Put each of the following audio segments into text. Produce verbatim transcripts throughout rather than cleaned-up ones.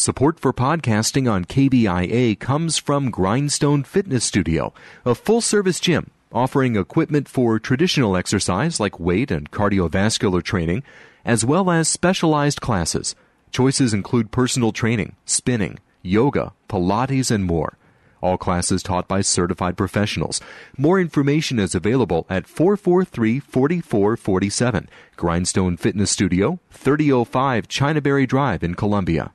Support for podcasting on K B I A comes from Grindstone Fitness Studio, a full-service gym offering equipment for traditional exercise like weight and cardiovascular training, as well as specialized classes. Choices include personal training, spinning, yoga, Pilates, and more. All classes taught by certified professionals. More information is available at four four three, four four four seven. Grindstone Fitness Studio, thirty oh five Chinaberry Drive in Columbia.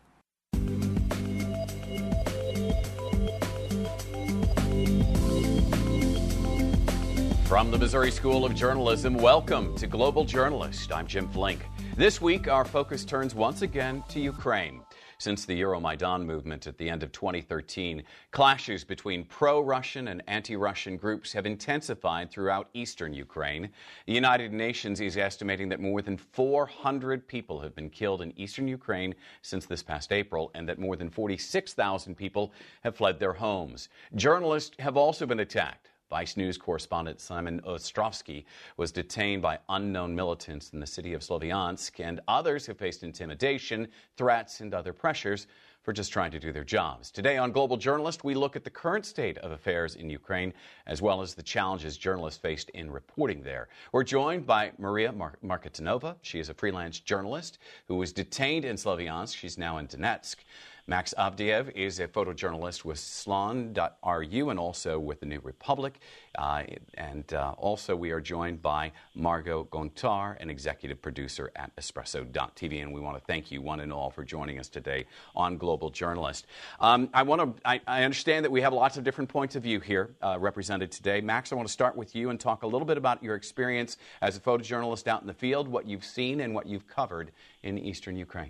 From the Missouri School of Journalism, welcome to Global Journalist. I'm Jim Flink. This week, our focus turns once again to Ukraine. Since the Euromaidan movement at the end of twenty thirteen, clashes between pro-Russian and anti-Russian groups have intensified throughout eastern Ukraine. The United Nations is estimating that more than four hundred people have been killed in eastern Ukraine since this past April, and that more than forty-six thousand people have fled their homes. Journalists have also been attacked. Vice News correspondent Simon Ostrovsky was detained by unknown militants in the city of Sloviansk, and others have faced intimidation, threats, and other pressures for just trying to do their jobs. Today on Global Journalist, we look at the current state of affairs in Ukraine, as well as the challenges journalists faced in reporting there. We're joined by Maria Mar- Marketinova. She is a freelance journalist who was detained in Sloviansk. She's now in Donetsk. Max Avdiev is a photojournalist with Slon dot R U and also with the New Republic. Uh, and uh, also we are joined by Margot Gontar, an executive producer at Espresso dot T V. And we want to thank you one and all for joining us today on Global Journalist. Um, I want to. I, I understand that we have lots of different points of view here uh, represented today. Max, I want to start with you and talk a little bit about your experience as a photojournalist out in the field, what you've seen and what you've covered in eastern Ukraine.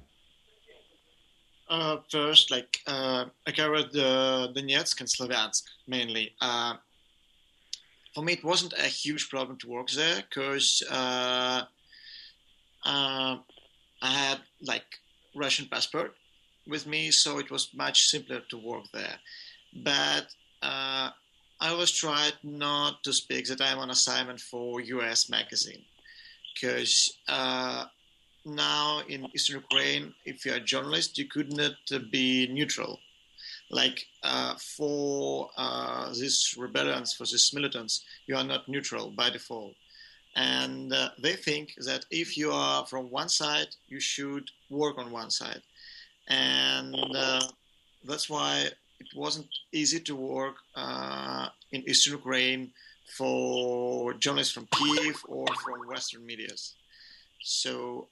Uh, first, like, uh, I covered uh, Donetsk and Sloviansk mainly. Uh, for me, it wasn't a huge problem to work there because uh, uh, I had, like, Russian passport with me, so it was much simpler to work there. But uh, I always tried not to speak that I'm on assignment for U S magazine because uh, now in Eastern Ukraine, if you're a journalist, you could not uh, be neutral. Like uh, for uh, these rebellions, for these militants, you are not neutral by default. And uh, they think that if you are from one side, you should work on one side. And uh, that's why it wasn't easy to work uh, in Eastern Ukraine for journalists from Kyiv or from Western medias. So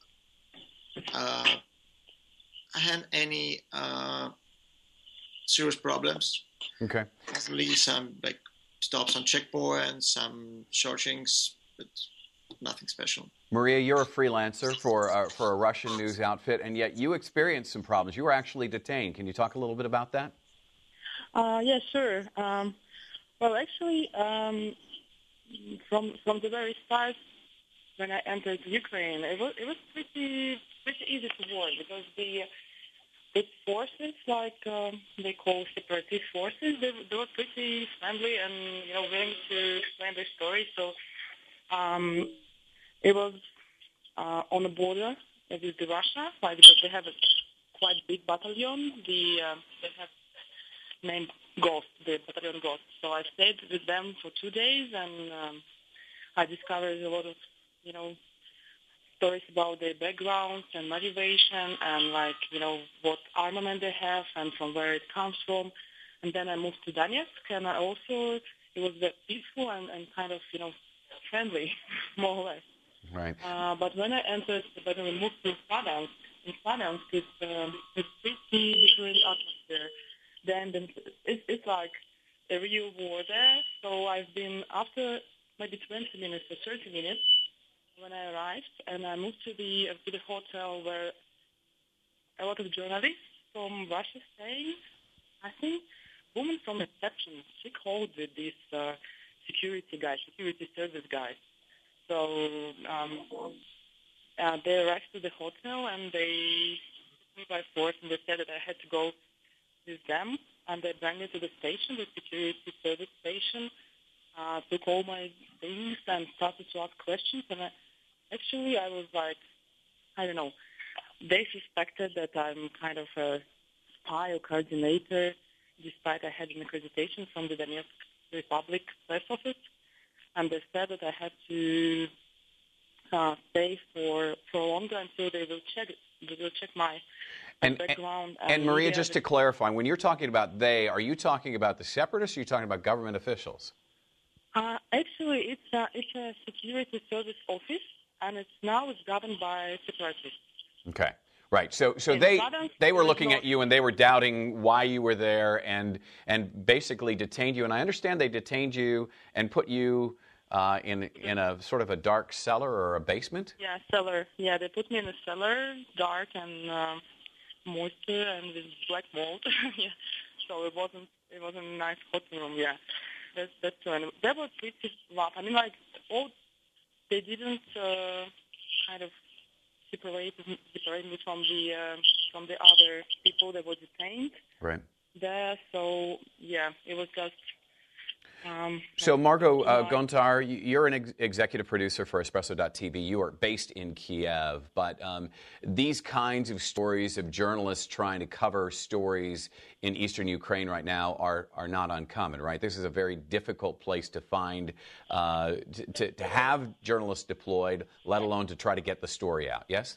Uh, I hadn't any uh, serious problems. Okay. Definitely some like stops on checkpoints, some searchings, but nothing special. Maria, you're a freelancer for uh, for a Russian news outfit, and yet you experienced some problems. You were actually detained. Can you talk a little bit about that? Uh, yeah, sure. Um, well, actually, um, from from the very start, when I entered Ukraine, it was it was pretty pretty easy to work because the the forces, like um, they call separatist forces, they, they were pretty friendly and you know willing to explain their story. So um, it was uh, on the border with the Russia, like because they have a quite big battalion. The uh, they have named Ghost, the battalion Ghost. So I stayed with them for two days and um, I discovered a lot of you know, stories about their backgrounds and motivation and, like, you know, what armament they have and from where it comes from. And then I moved to Donetsk, and I also, it was very peaceful and, and kind of, you know, friendly, more or less. Right. Uh, but when I entered, when I moved to Sloviansk, in Sloviansk, it's, um, it's pretty different atmosphere. Then, then it's, it's like a real war there. So I've been, after maybe twenty minutes or thirty minutes, when I arrived, and I moved to the uh, to the hotel where a lot of journalists from Russia staying. I think woman from reception, she called with this uh, security guy, security service guy. So um, uh, they arrived to the hotel and they took me by force, and they said that I had to go with them, and they brought me to the station, the security service station. Uh, took all my things and started to ask questions, and I, actually I was like, I don't know, they suspected that I'm kind of a spy or coordinator, despite I had an accreditation from the Donetsk Republic Press Office, and they said that I had to uh, stay for for longer until they will check they will check my and, background. And, and Maria, just to clarify, when you're talking about they, are you talking about the separatists, or are you talking about government officials? Uh, actually, it's a, it's a security service office, and it's now it's governed by separatists. Okay, right. So, so In they Saddam, they were there is looking no- at you, and they were doubting why you were there, and and basically detained you. And I understand they detained you and put you uh, in in a sort of a dark cellar or a basement. Yeah, cellar. Yeah, they put me in a cellar, dark and um, moisture and with black mold. Yeah, so it wasn't it wasn't a nice hot room. Yeah. That's, that's true. And they were pretty rough. I mean, like, all, they didn't uh, kind of separate, separate me from the uh, from the other people that were detained Right. there. So, yeah, it was just... Um, So, Margot uh, like- Gontar, you're an ex- executive producer for Espresso dot T V. You are based in Kiev, but um, these kinds of stories of journalists trying to cover stories in eastern Ukraine right now are, are not uncommon, right? This is a very difficult place to find, uh, to, to, to have journalists deployed, let alone to try to get the story out, yes?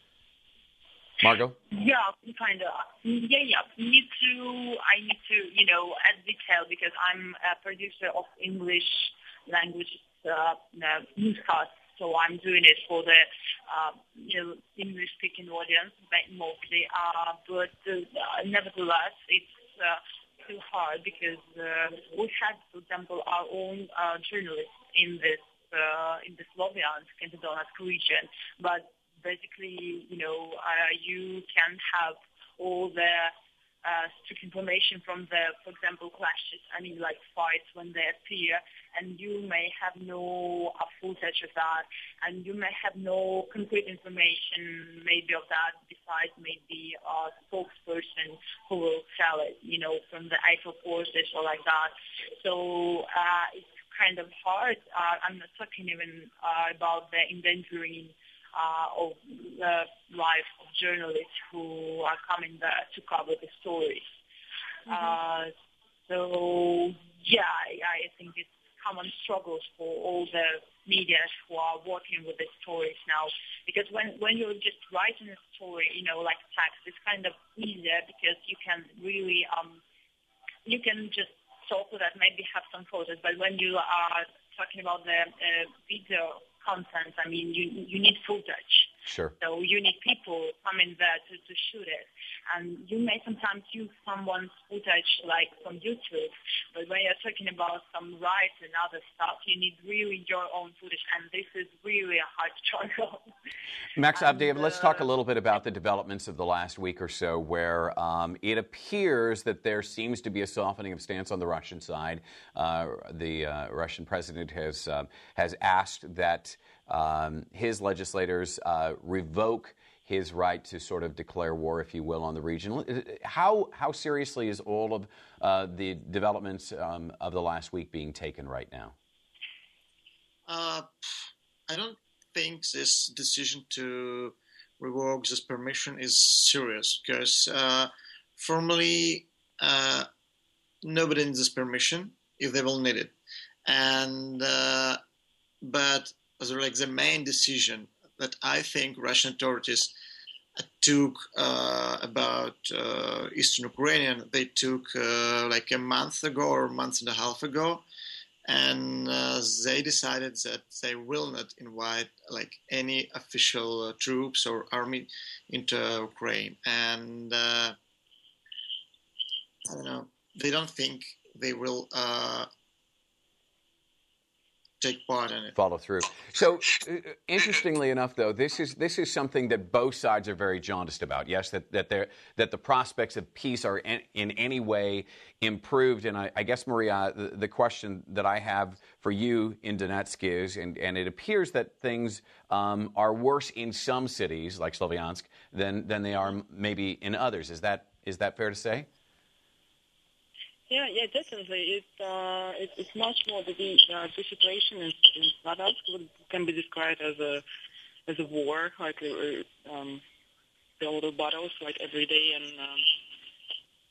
Margot? Yeah, kind of. Yeah, yeah. Need to. I need to, you know, add detail because I'm a producer of English language uh, newscasts, so I'm doing it for the, uh, you know, English-speaking audience mostly. Uh, but uh, nevertheless, it's uh, too hard because uh, we had, for example, our own uh, journalists in this uh, in the Sloviansk and the Donetsk region, but basically, you know, uh, you can have all the uh, strict information from the, for example, clashes, I mean, like fights when they appear, and you may have no uh, footage of that, and you may have no concrete information maybe of that besides maybe a spokesperson who will tell it, you know, from the Eiffel forces or like that. So uh, it's kind of hard. Uh, I'm not talking even uh, about the endangering Uh, of the life of journalists who are coming there to cover the stories. Mm-hmm. Uh, so, yeah, I, I think it's common struggles for all the media who are working with the stories now. Because when, when you're just writing a story, you know, like text, it's kind of easier because you can really, um, you can just talk with that, maybe have some photos. But when you are talking about the uh, video content, I mean, you you need footage. Sure. So you need people coming there to, to shoot it. And you may sometimes use someone's footage, like from YouTube, but when you're talking about some rights and other stuff, you need really your own footage, and this is really a hard struggle. Max and, Avdeyev, let's uh, talk a little bit about the developments of the last week or so, where um, it appears that there seems to be a softening of stance on the Russian side. Uh, the uh, Russian president has uh, has asked that um, his legislators uh, revoke his right to sort of declare war, if you will, on the region. How how seriously is all of uh, the developments um, of the last week being taken right now? Uh, I don't think this decision to revoke this permission is serious because uh, formally uh, nobody needs this permission if they will need it, and uh, but as like the main decision that I think Russian authorities took uh, about uh, Eastern Ukraine, they took uh, like a month ago or a month and a half ago, and uh, they decided that they will not invite like any official uh, troops or army into Ukraine, and uh, I don't know, they don't think they will uh, take part in it. Follow through. So, uh, interestingly enough, though, this is this is something that both sides are very jaundiced about. Yes, that that there that the prospects of peace are in, in any way improved. And I, I guess, Maria, the, the question that I have for you in Donetsk is, and, and it appears that things um, are worse in some cities like Sloviansk than than they are maybe in others. Is that is that fair to say? Yeah, yeah, definitely. It's uh, it, it's much more the uh, the situation in, in Sloviansk can be described as a as a war, like uh, um, there are little battles like every day, and um,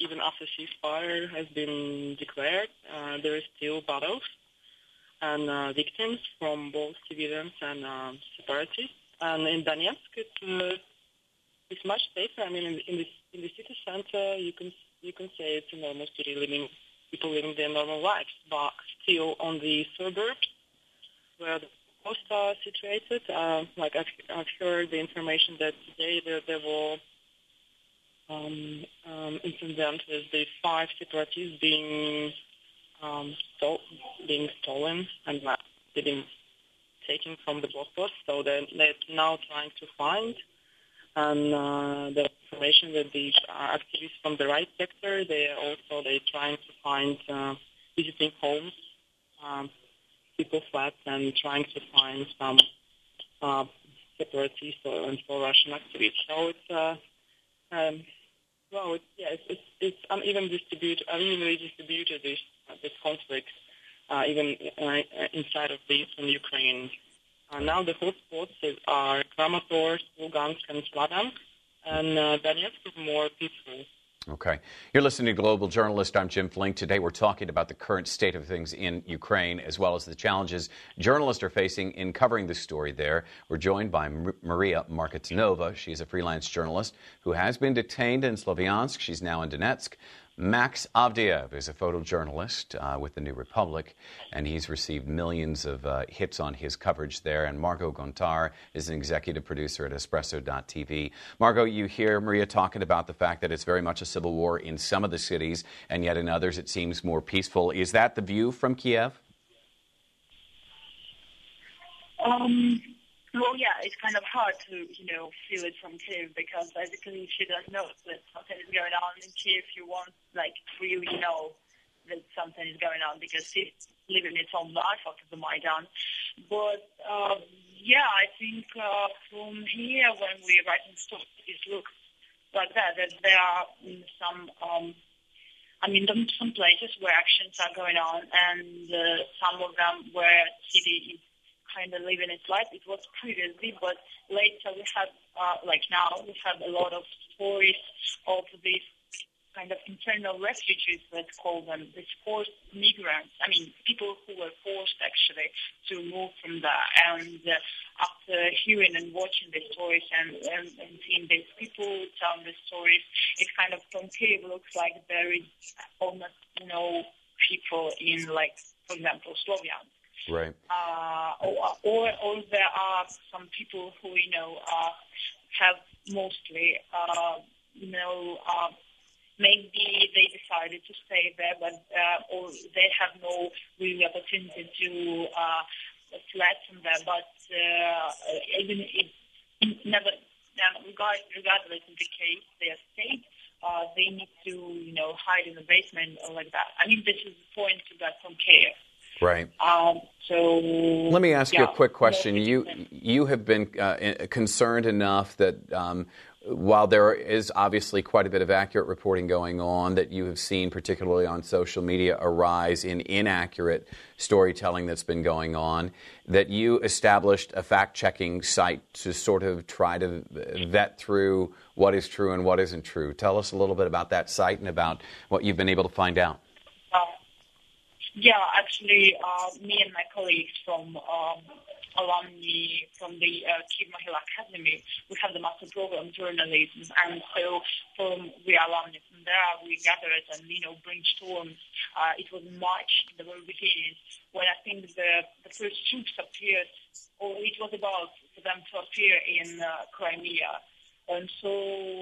even after ceasefire has been declared, uh, there is still battles and uh, victims from both civilians and um, separatists. And in Donetsk, it, uh, it's much safer. I mean, in, in, the, in the city center, you can you can say it's a normal city, living people living their normal lives. But still, on the suburbs, where the posts are situated, uh, like I've, I've heard the information that today there, there were um, um, incident with the five separatists being um, stole, being stolen and uh, being taken from the blocks. So they're, they're now trying to find. And uh, the information that the uh, activists from the right sector, they are also they're trying to find uh, visiting homes, um, people flats, and trying to find some uh, separatists or and pro-Russian activists. So it's uh, um, well, it's, yeah, it's, it's, it's uneven distributed, unevenly distributed this uh, this conflict, uh, even uh, inside of the eastern Ukraine. Uh, now the hotspots are Kramatorsk, Lugansk, and Slaviansk, and uh, Donetsk is more peaceful. Okay. You're listening to Global Journalist. I'm Jim Flink. Today we're talking about the current state of things in Ukraine, as well as the challenges journalists are facing in covering the story there. We're joined by M- Maria Marketnova. She's a freelance journalist who has been detained in Slaviansk. She's now in Donetsk. Max Avdiev is a photojournalist uh, with the New Republic, and he's received millions of uh, hits on his coverage there. And Margot Gontar is an executive producer at Espresso dot T V. Margot, you hear Maria talking about the fact that it's very much a civil war in some of the cities, and yet in others it seems more peaceful. Is that the view from Kiev? Um... Well, yeah, it's kind of hard to, you know, feel it from Kiev because basically she doesn't know that something is going on in Kiev. You won't, like, really know that something is going on because she's living its own life after the Maidan. But, uh, yeah, I think uh, from here when we're writing stories, it looks like that, that there are some, um, I mean, some places where actions are going on and uh, some of them where the city is kind of living its life. It was previously, but later we have, uh, like now, we have a lot of stories of these kind of internal refugees, let's call them, these forced migrants. I mean, people who were forced actually to move from there. And uh, after hearing and watching the stories and, and, and seeing these people telling the stories, it kind of from Kiev looks like there is almost no people in, like, for example, Sloviansk. Right. Uh, or, or, or there are some people who, you know, uh, have mostly, uh, you know, uh, maybe they decided to stay there, but uh, or they have no really opportunity to uh, flatten there. But uh, even if never, regard, regardless of the case, their state, uh, they need to, you know, hide in the basement or like that. I mean, this is the point to that from care. Right. Um, so let me ask yeah, you a quick question. You you have been uh, concerned enough that um, while there is obviously quite a bit of accurate reporting going on, that you have seen, particularly on social media, a rise in inaccurate storytelling that's been going on, that you established a fact-checking site to sort of try to vet through what is true and what isn't true. Tell us a little bit about that site and about what you've been able to find out. Uh, Yeah, actually, uh, me and my colleagues from um, alumni from the uh, Kyiv Mahila Academy, we have the master program journalism, and so from the alumni from there, we gathered and, you know, brainstormed. Uh, it was March, in the very beginning, when I think the, the first troops appeared, or it was about for them to appear in uh, Crimea. And so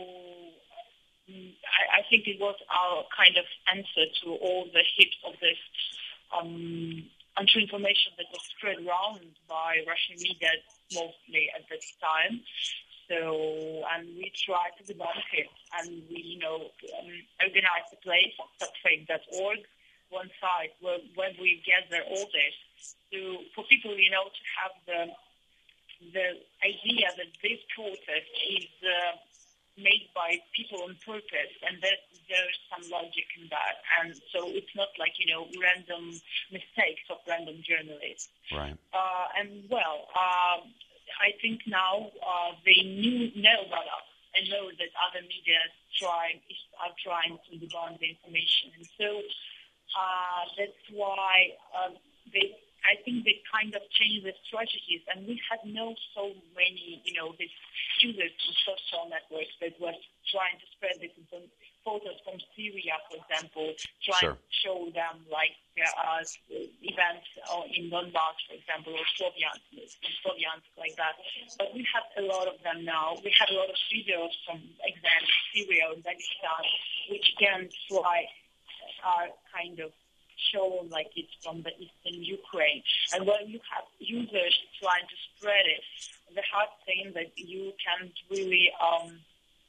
I, I think it was our kind of answer to all the hits of this um, untrue information that was spread around by Russian media mostly at that time. So, and we tried to debunk it, and we, you know, um, organized a place, subfake dot org, one site where, where we gather all this to, for people, you know, to have the the idea that this protest is uh, made by people on purpose, and that there's some logic in that. And so it's not like, you know, random mistakes of random journalists. Right. Uh, and, well, uh, I think now uh, they knew know about us and know that other media trying are trying to debunk the information. And so uh, that's why uh, they. I think they kind of changed the strategies, and we had no so many, you know, these users in social networks that were trying to spread these photos from Syria, for example, trying sure. to show them like uh, events in Donbass, for example, or Sloviansk, Sloviansk, like that. But we have a lot of them now. We have a lot of videos from example Syria or Uzbekistan, which can fly are kind of shown like it's from the eastern Ukraine. And when you have users trying to spread it, the hard thing that you can't really, um,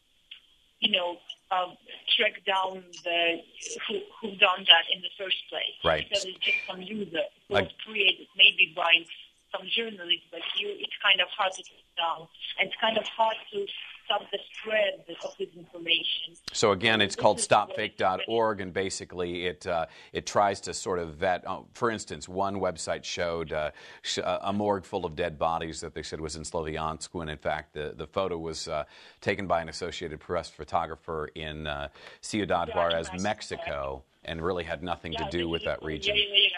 you know, um, track down the who who done that in the first place. Right. Because it's just some user who Like, was created maybe by some journalists, but you, it's kind of hard to track down. And it's kind of hard to stop the spread of this information. So again, it's This called is stop what- fake dot org, and basically it uh, it tries to sort of vet. Uh, for instance, one website showed uh, sh- a morgue full of dead bodies that they said was in Sloviansk, when in fact the, the photo was uh, taken by an Associated Press photographer in uh, Ciudad Yeah, Juarez, right. Mexico, and really had nothing to Yeah, do this with is- that region. Yeah, yeah, yeah.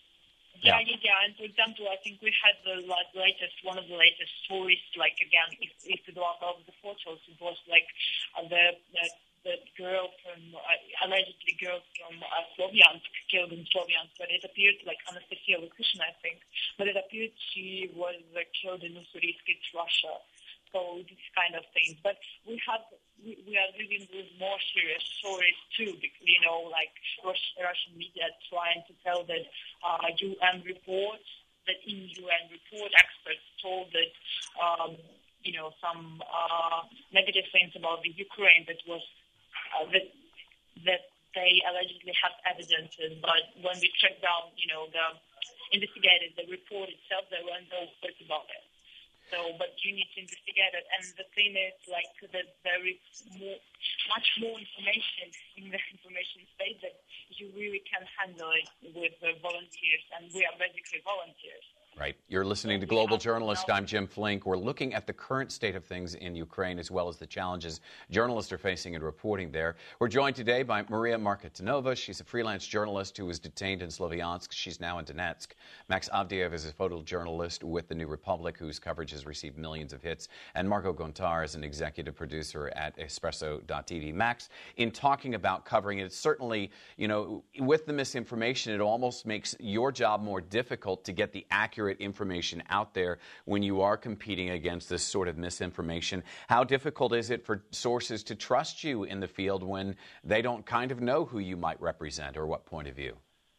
Yeah. Yeah, yeah, yeah. And for example, I think we had the la- latest, one of the latest stories, like again, if, if it was of the photos, it was like uh, the, the the girl from, uh, allegedly girl from uh, Sloviansk, killed in Sloviansk, but it appeared like Anastasia Lukushina, I think, but it appeared she was uh, killed in Ussurisk, it's Russia. So this kind of things. But we have, we, we are dealing with more serious stories too, because, you know, like Rus- Russian media trying to tell that uh, U N reports, that in U N report experts told that, um, you know, some uh, negative things about the Ukraine that was, uh, that, that they allegedly have evidences, but when we tracked down, you know, the investigated the report itself, there were no words about it. So, but you need to investigate it. And the thing is, like, that there is more, much more information in the information space that you really can handle it with the volunteers. And we are basically volunteers. Right. You're listening to Global Journalist. I'm Jim Flink. We're looking at the current state of things in Ukraine, as well as the challenges journalists are facing in reporting there. We're joined today by Maria Marketinova. She's a freelance journalist who was detained in Sloviansk. She's now in Donetsk. Max Avdiev is a photojournalist with The New Republic, whose coverage has received millions of hits. And Marco Gontar is an executive producer at Espresso dot T V. Max, in talking about covering it, it's certainly, you know, with the misinformation, it almost makes your job more difficult to get the accurate information out there when you are competing against this sort of misinformation. How difficult is it for sources to trust you in the field when they don't kind of know who you might represent or what point of view?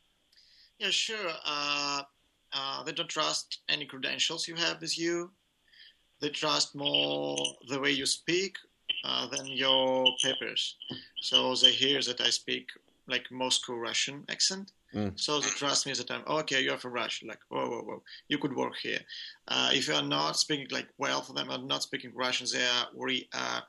Yeah, sure. Uh, uh, they don't trust any credentials you have with you. They trust more the way you speak uh, than your papers. So they hear that I speak like Moscow Russian accent. Mm. So they trust me that I'm, oh, okay, you're from Russia. Like, whoa, whoa, whoa, you could work here. Uh, if you are not speaking like well for them, or not speaking Russian, they are very uh,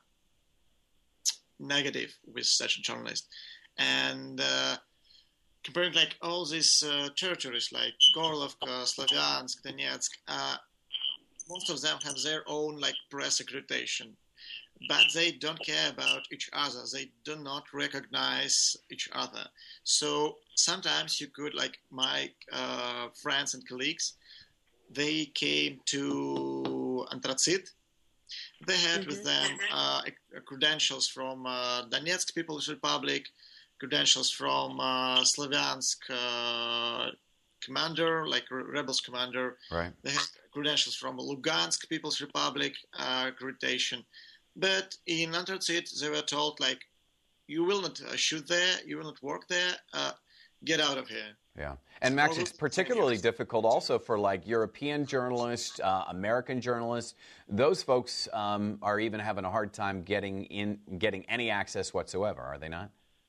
negative with such a journalist. And uh, comparing like all these uh, territories like Gorlovka, Sloviansk, Donetsk, uh, most of them have their own like press accreditation. But they don't care about each other. They do not recognize each other. So sometimes you could, like my uh, friends and colleagues, they came to Anthracit. They had mm-hmm. with them uh, credentials from uh, Donetsk People's Republic, credentials from uh, Sloviansk uh, commander, like rebels commander. Right. They had credentials from Lugansk People's Republic uh, accreditation. But in Anthracit, they were told, like, you will not uh, shoot there, you will not work there, uh, get out of here. Yeah. And Max, it's particularly difficult also for, like, European journalists, uh, American journalists. Those folks um, are even having a hard time getting in, getting any access whatsoever, are they not?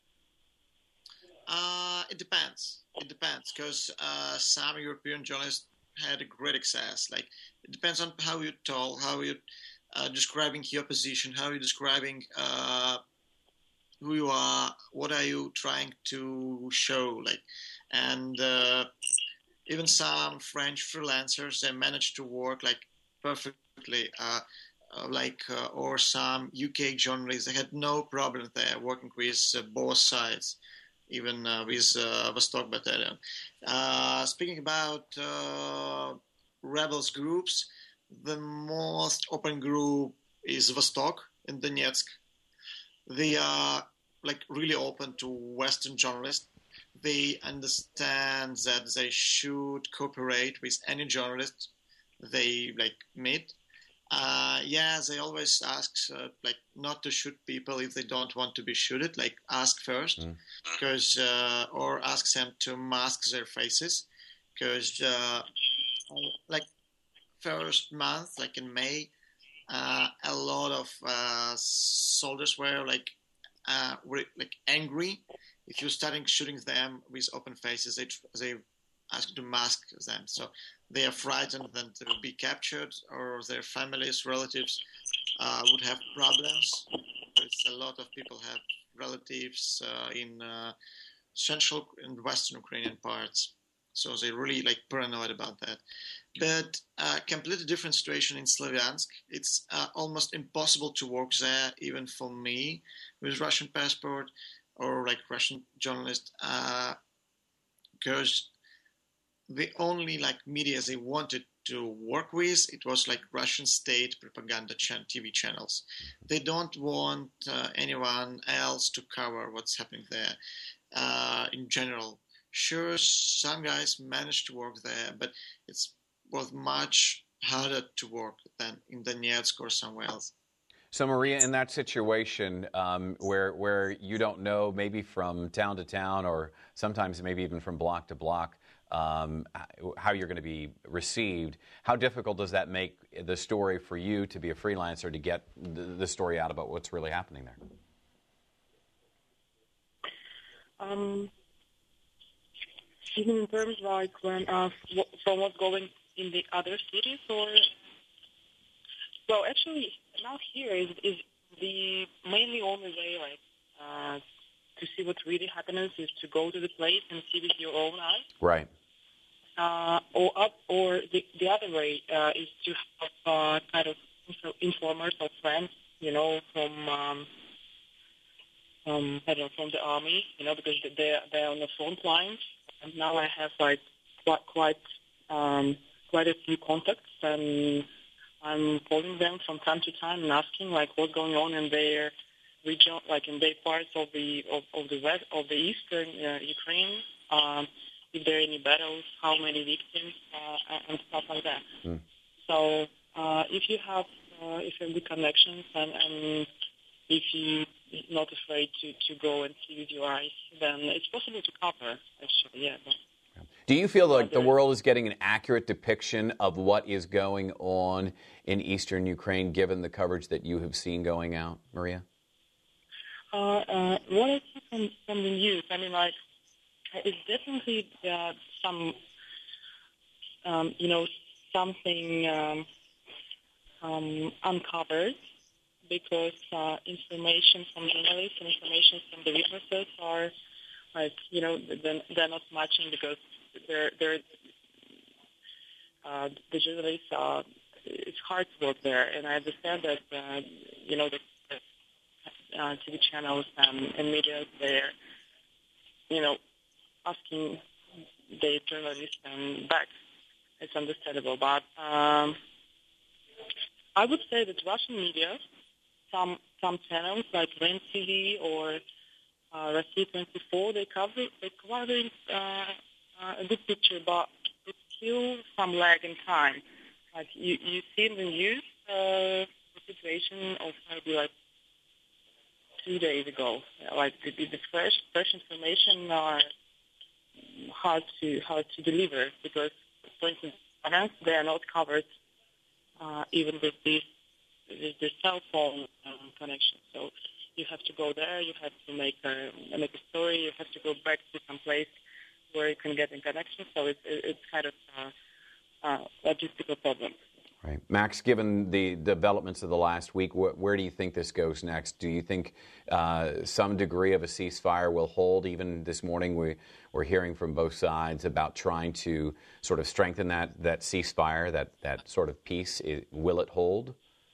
Uh, it depends. It depends, because uh, some European journalists had a great access. Like, it depends on how you talk, how you... Uh, describing your position, how are you describing uh, who you are, what are you trying to show, like, and uh, even some French freelancers, they manage to work like perfectly. Uh, uh, like uh, or some U K journalists, they had no problem there working with uh, both sides, even uh, with uh, Vostok Battalion. Uh, speaking about uh, rebels groups, the most open group is Vostok in Donetsk. They are like really open to Western journalists. They understand that they should cooperate with any journalist they like meet. Uh, yeah, they always ask uh, like not to shoot people if they don't want to be shooted. Like ask first, because mm. uh, or ask them to mask their faces, because uh, like first month, like in May, uh, a lot of uh, soldiers were like uh, were like angry. If you're starting shooting them with open faces, they they ask to mask them. So they are frightened that they will be captured or their families, relatives uh, would have problems. There's a lot of people have relatives uh, in uh, central and western Ukrainian parts. So they really like paranoid about that. But a uh, completely different situation in Slavyansk. It's uh, almost impossible to work there, even for me, with Russian passport or like Russian journalist, uh, because the only like media they wanted to work with, it was like Russian state propaganda ch- T V channels. They don't want uh, anyone else to cover what's happening there uh, in general. Sure, some guys managed to work there, but it was much harder to work than in Donetsk or somewhere else. So, Maria, in that situation um, where where you don't know, maybe from town to town or sometimes maybe even from block to block, um, how you're going to be received, how difficult does that make the story for you to be a freelancer to get the, the story out about what's really happening there? Um, even in terms like when uh, from what's going in the other cities, or well, actually. Now here is, is the mainly only way, like, uh, to see what really happens is to go to the place and see with your own eyes. Right. Uh, or up, or the, the other way uh, is to have uh, kind of informers or friends, you know, from um, um, I don't know, from the army, you know, because they they're on the front lines. And now I have like quite quite um, quite a few contacts and. I'm calling them from time to time and asking like what's going on in their region, like in their parts of the of, of the west of the eastern uh, Ukraine. Um, if there are any battles, how many victims, uh, and stuff like that. Mm. So uh, if you have uh, if you have good connections and, and if you're not afraid to, to go and see with your eyes, then it's possible to cover. Actually, yeah. But, do you feel like the world is getting an accurate depiction of what is going on in eastern Ukraine, given the coverage that you have seen going out, Maria? Uh, uh, what I see from, from the news, I mean, like, it's definitely uh, some, um, you know, something um, um, uncovered because uh, information from journalists and information from the witnesses are, like, you know, they're, they're not matching because They're, they're, uh, the journalists are, it's hard to work there. And I understand that, uh, you know, the uh, T V channels and, and media, they're, you know, asking the journalists and back. It's understandable. But um, I would say that Russian media, some some channels like REN T V or uh, Russia twenty-four, they cover, they're covering uh, Uh, a good picture, but it's still some lag in time. Like you, you see in the news uh, the situation of maybe like two days ago. Like the, the fresh, fresh information are hard to hard to deliver because, for instance, finance they are not covered uh, even with this with the cell phone um, connection. So you have to go there. You have to make a make a story. You have to go back to some place where you can get in connection, so it's, it's kind of a uh, uh, logistical problem. Right. Max, given the developments of the last week, wh- where do you think this goes next? Do you think uh, some degree of a ceasefire will hold? Even this morning we, we're hearing from both sides about trying to sort of strengthen that, that ceasefire, that, that sort of peace. It, will it hold?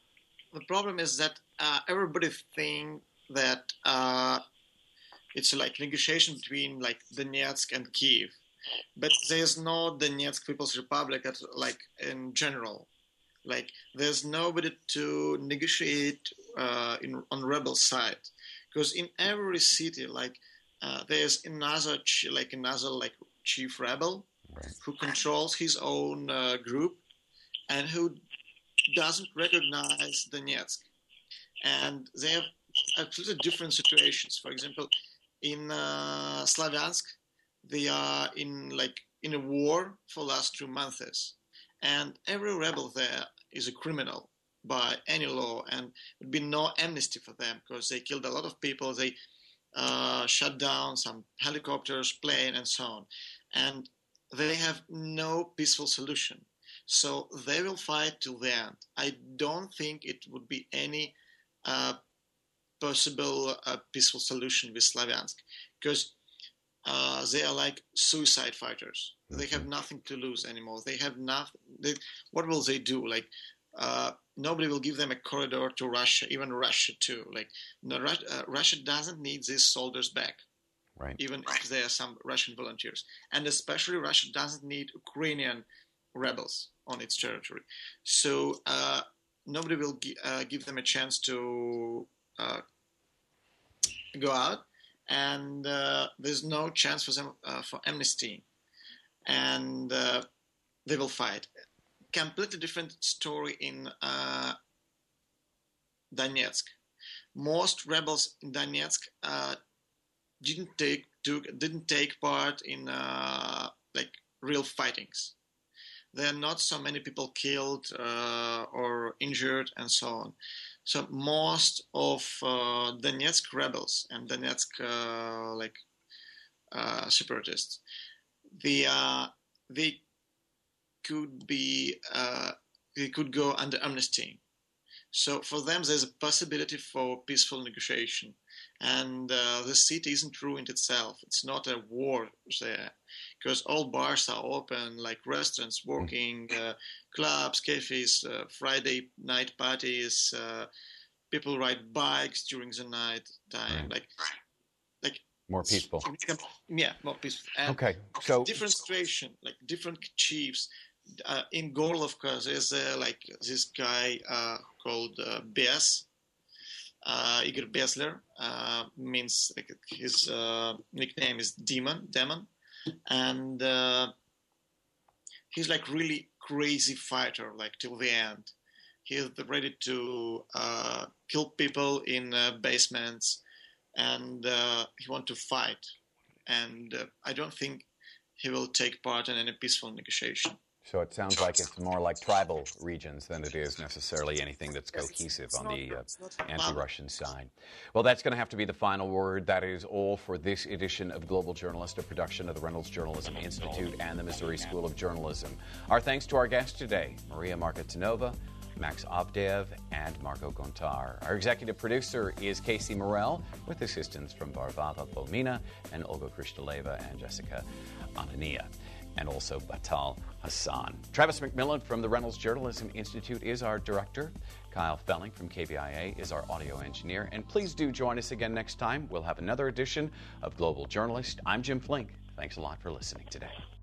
the problem is that uh, everybody think that uh, it's like negotiation between like Donetsk and Kiev, but there's no Donetsk People's Republic at, like in general. Like there's nobody to negotiate uh, in on rebel side, because in every city like uh, there's another ch- like another like chief rebel right. who controls his own uh, group and who doesn't recognize Donetsk, and they have absolutely different situations. For example, in uh, Slavyansk, they are in like in a war for the last two months. And every rebel there is a criminal by any law, and there would be no amnesty for them because they killed a lot of people. They uh, shut down some helicopters, plane, and so on. And they have no peaceful solution. So they will fight till the end. I don't think it would be any uh, possible uh, peaceful solution with Slavyansk, because Uh, they are like suicide fighters. They have nothing to lose anymore. They have nothing. They, what will they do? Like uh, nobody will give them a corridor to Russia, even Russia too. Like no, uh, Russia doesn't need these soldiers back, right? Even if there are some Russian volunteers, and especially Russia doesn't need Ukrainian rebels on its territory. So uh, nobody will gi- uh, give them a chance to uh, go out. And uh, there's no chance for them uh, for amnesty, and uh, they will fight. Completely different story in uh, Donetsk. Most rebels in Donetsk uh, didn't take took, didn't take part in uh, like real fightings. There are not so many people killed uh, or injured, and so on. So most of uh, Donetsk rebels and Donetsk uh, like uh, separatists, they uh, they could be uh, they could go under amnesty. So for them, there's a possibility for peaceful negotiation, and uh, the city isn't ruined itself. It's not a war there, because all bars are open, like restaurants working, uh, clubs, cafes, uh, Friday night parties. Uh, people ride bikes during the night time, right. like, like more peaceful. Yeah, more peaceful. And okay, so different situation, like different chiefs. Uh, in Gorlovka, there's uh, like this guy uh, called uh, Bes, uh, Igor Besler, uh, means like his uh, nickname is Demon, Demon, and uh, he's like really crazy fighter, like till the end. He's ready to uh, kill people in uh, basements, and uh, he wants to fight. And uh, I don't think he will take part in any peaceful negotiation. So it sounds like it's more like tribal regions than it is necessarily anything that's cohesive on the uh, anti-Russian side. Well, that's going to have to be the final word. That is all for this edition of Global Journalist, a production of the Reynolds Journalism Institute and the Missouri School of Journalism. Our thanks to our guests today, Maria Marketinova, Max Avdeyev, and Marco Gontar. Our executive producer is Casey Morell, with assistance from Varvava Fomina and Olga Krishnaleva and Jessica Anania, and also Batal Hassan. Travis McMillan from the Reynolds Journalism Institute is our director. Kyle Felling from K B I A is our audio engineer. And please do join us again next time. We'll have another edition of Global Journalist. I'm Jim Flink. Thanks a lot for listening today.